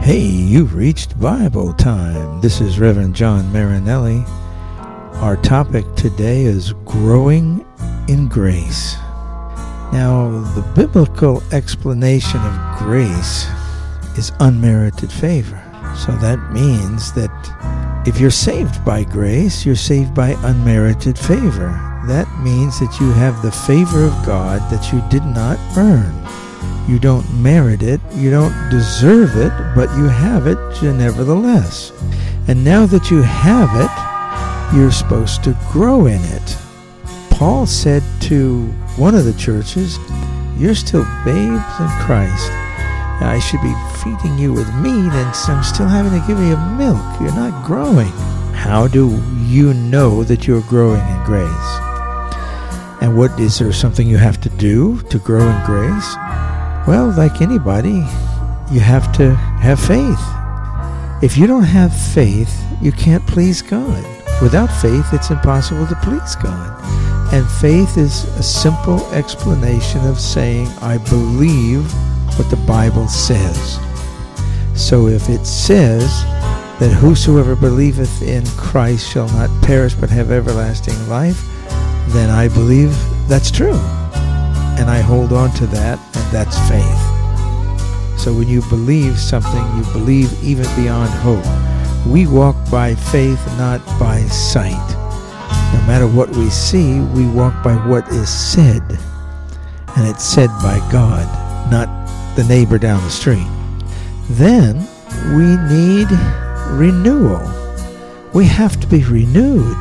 Hey, you've reached Bible time. This is Reverend John Marinelli. Our topic today is growing in grace. Now, the biblical explanation of grace is unmerited favor. So that means that if you're saved by grace, you're saved by unmerited favor. That means that you have the favor of God that you did not earn. You don't merit it, you don't deserve it, but you have it nevertheless. And now that you have it, you're supposed to grow in it. Paul said to one of the churches, "You're still babes in Christ. I should be feeding you with meat, and I'm still having to give you milk. You're not growing." How do you know that you're growing in grace? And what is there something you have to do to grow in grace? Well, like anybody, you have to have faith. If you don't have faith, you can't please God. Without faith, it's impossible to please God. And faith is a simple explanation of saying, I believe what the Bible says. So if it says that whosoever believeth in Christ shall not perish but have everlasting life, then I believe that's true. And I hold on to that, and that's faith. So when you believe something, you believe even beyond hope. We walk by faith, not by sight. No matter what we see, we walk by what is said. And it's said by God, not the neighbor down the street. Then we need renewal. We have to be renewed.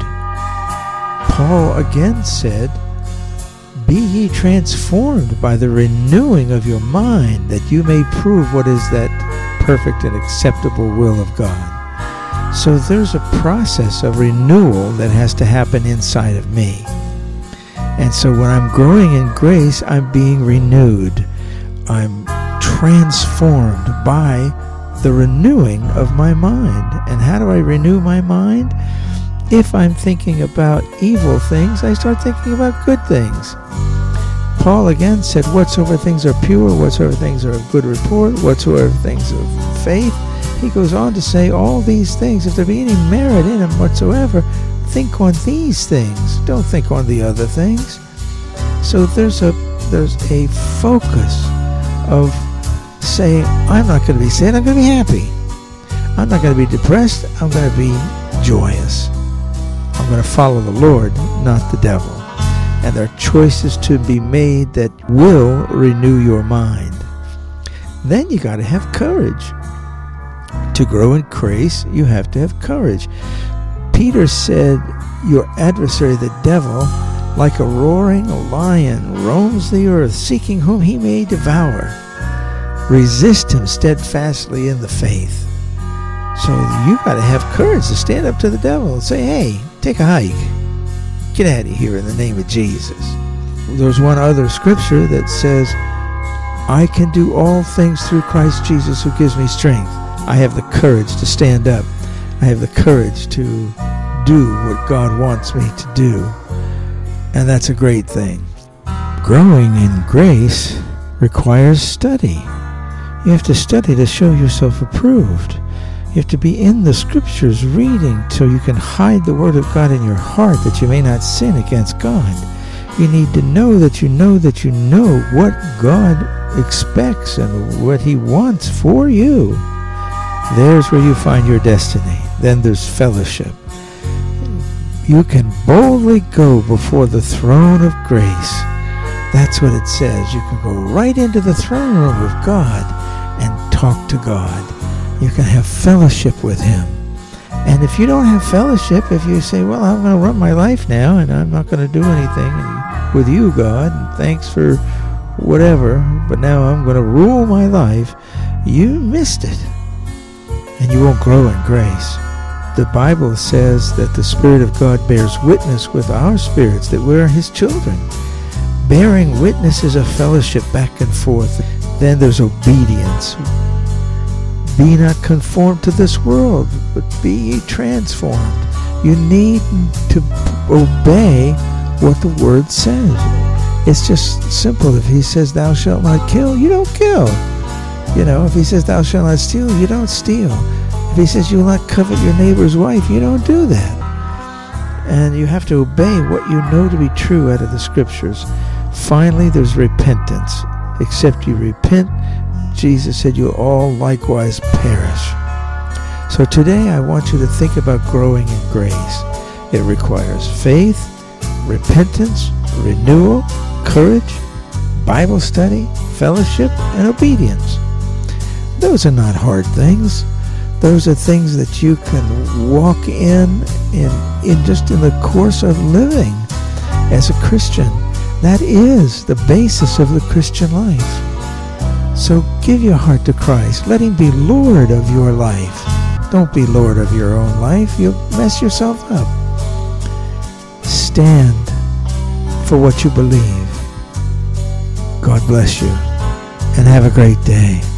Paul again said, "Be ye transformed by the renewing of your mind, that you may prove what is that perfect and acceptable will of God." So there's a process of renewal that has to happen inside of me. And so when I'm growing in grace, I'm being renewed. I'm transformed by the renewing of my mind. And how do I renew my mind? If I'm thinking about evil things, I start thinking about good things. Paul again said, whatsoever things are pure, whatsoever things are of good report, whatsoever things of faith. He goes on to say all these things, if there be any merit in them whatsoever, think on these things. Don't think on the other things. So there's a focus of saying, I'm not going to be sad, I'm going to be happy. I'm not going to be depressed, I'm going to be joyous. I'm going to follow the Lord, not the devil. And there are choices to be made that will renew your mind. Then you got to have courage. To grow in grace, you have to have courage. Peter said, your adversary, the devil, like a roaring lion, roams the earth, seeking whom he may devour. Resist him steadfastly in the faith. So you got to have courage to stand up to the devil and say, hey, take a hike. Get out of here in the name of Jesus. There's one other scripture that says, I can do all things through Christ Jesus who gives me strength. I have the courage to stand up. I have the courage to do what God wants me to do. And that's a great thing. Growing in grace requires study. You have to study to show yourself approved. You have to be in the scriptures reading so you can hide the word of God in your heart that you may not sin against God. You need to know that you know that you know what God expects and what he wants for you. There's where you find your destiny. Then there's fellowship. You can boldly go before the throne of grace. That's what it says. You can go right into the throne room of God and talk to God. You can have fellowship with him. And if you don't have fellowship, if you say, well, I'm going to run my life now and I'm not going to do anything with you, God, and thanks for whatever, but now I'm going to rule my life, you missed it. And you won't grow in grace. The Bible says that the Spirit of God bears witness with our spirits that we're his children. Bearing witness is a fellowship back and forth. Then there's obedience. Be not conformed to this world, but be ye transformed. You need to obey what the word says. It's just simple. If he says, thou shalt not kill, you don't kill. If he says thou shalt not steal, you don't steal. If he says you will not covet your neighbor's wife, you don't do that. And you have to obey what you know to be true out of the scriptures. Finally, there's repentance. Except you repent, Jesus said, you'll all likewise perish. So today I want you to think about growing in grace. It requires faith, repentance, renewal, courage, Bible study, fellowship, and obedience. Those are not hard things. Those are things that you can walk in just in the course of living as a Christian. That is the basis of the Christian life. So give your heart to Christ. Let him be Lord of your life. Don't be Lord of your own life. You'll mess yourself up. Stand for what you believe. God bless you, and have a great day.